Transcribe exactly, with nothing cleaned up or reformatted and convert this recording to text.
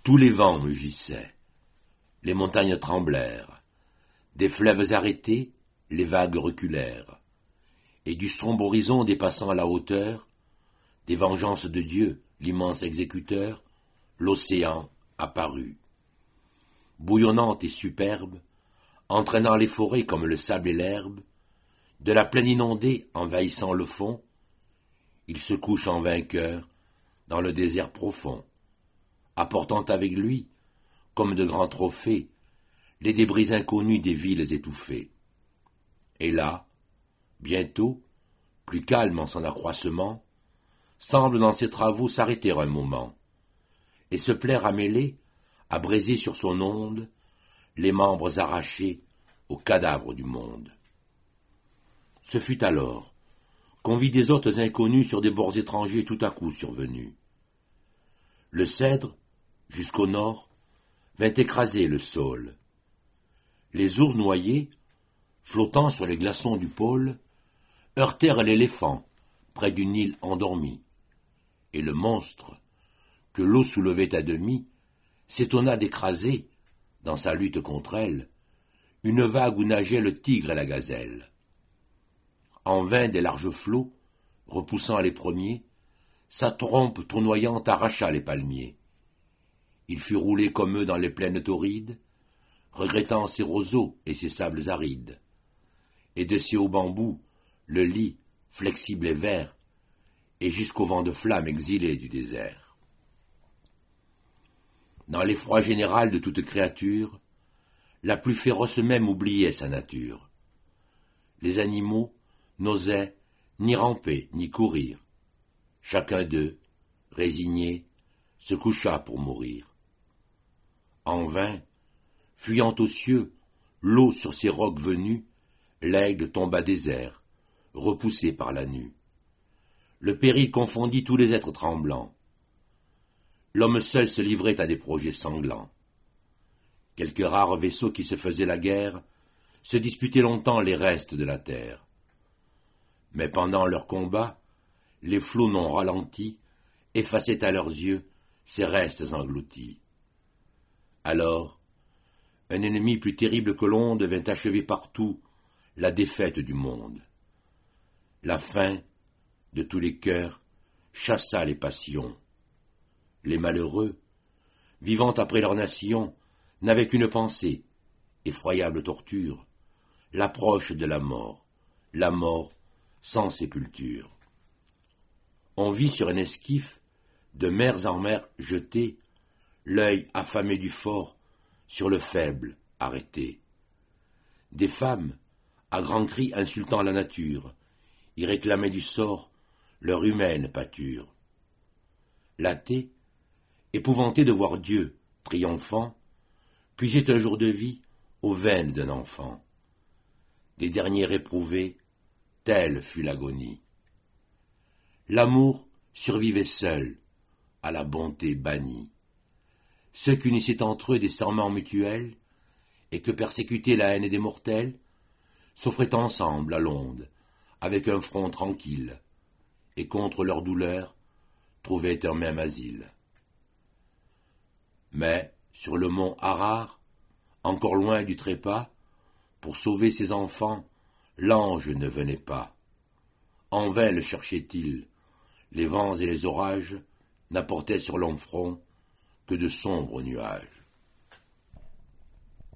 Tous les vents mugissaient, les montagnes tremblèrent, des fleuves arrêtés, les vagues reculèrent, et du sombre horizon dépassant la hauteur, des vengeances de Dieu, l'immense exécuteur, l'océan apparut. Bouillonnante et superbe, entraînant les forêts comme le sable et l'herbe, de la plaine inondée envahissant le fond, il se couche en vainqueur dans le désert profond, apportant avec lui, comme de grands trophées, les débris inconnus des villes étouffées. Et là, bientôt, plus calme en son accroissement, semble dans ses travaux s'arrêter un moment, et se plaire à mêler, à braiser sur son onde, les membres arrachés aux cadavres du monde. Ce fut alors qu'on vit des hôtes inconnus sur des bords étrangers tout à coup survenus. Le cèdre, jusqu'au nord, vint écraser le saule. Les ours noyés, flottant sur les glaçons du pôle, heurtèrent l'éléphant près d'une île endormie, et le monstre, que l'eau soulevait à demi, s'étonna d'écraser, dans sa lutte contre elle, une vague où nageaient le tigre et la gazelle. En vain des larges flots, repoussant les premiers, sa trompe tournoyante arracha les palmiers. Il fut roulé comme eux dans les plaines torrides, regrettant ses roseaux et ses sables arides, et de ses hauts bambous, le lit, flexible et vert, et jusqu'au vent de flamme exilé du désert. Dans l'effroi général de toute créature, la plus féroce même oubliait sa nature. Les animaux n'osaient ni ramper ni courir. Chacun d'eux, résigné, se coucha pour mourir. En vain, fuyant aux cieux, l'eau sur ses rocs venus, l'aigle tomba désert, repoussé par la nue. Le péril confondit tous les êtres tremblants. L'homme seul se livrait à des projets sanglants. Quelques rares vaisseaux qui se faisaient la guerre se disputaient longtemps les restes de la terre. Mais pendant leur combat, les flots non ralentis effaçaient à leurs yeux ces restes engloutis. Alors, un ennemi plus terrible que l'onde vint achever partout la défaite du monde. La faim, de tous les cœurs, chassa les passions. Les malheureux, vivant après leur nation, n'avaient qu'une pensée, effroyable torture, l'approche de la mort, la mort sans sépulture. On vit sur un esquif, de mers en mer jeté, l'œil affamé du fort sur le faible arrêté. Des femmes, à grands cris insultant la nature, y réclamaient du sort leur humaine pâture. L'athée, épouvanté de voir Dieu, triomphant, puisait un jour de vie aux veines d'un enfant. Des derniers réprouvés, telle fut l'agonie. L'amour survivait seul, à la bonté bannie. Ceux qu'unissaient entre eux des serments mutuels, et que persécutait la haine des mortels, s'offraient ensemble à l'onde, avec un front tranquille, et contre leur douleur, trouvaient un même asile. Mais, sur le mont Harar, encore loin du trépas, pour sauver ses enfants, l'ange ne venait pas. En vain le cherchait-il, les vents et les orages n'apportaient sur l'homme front que de sombres nuages.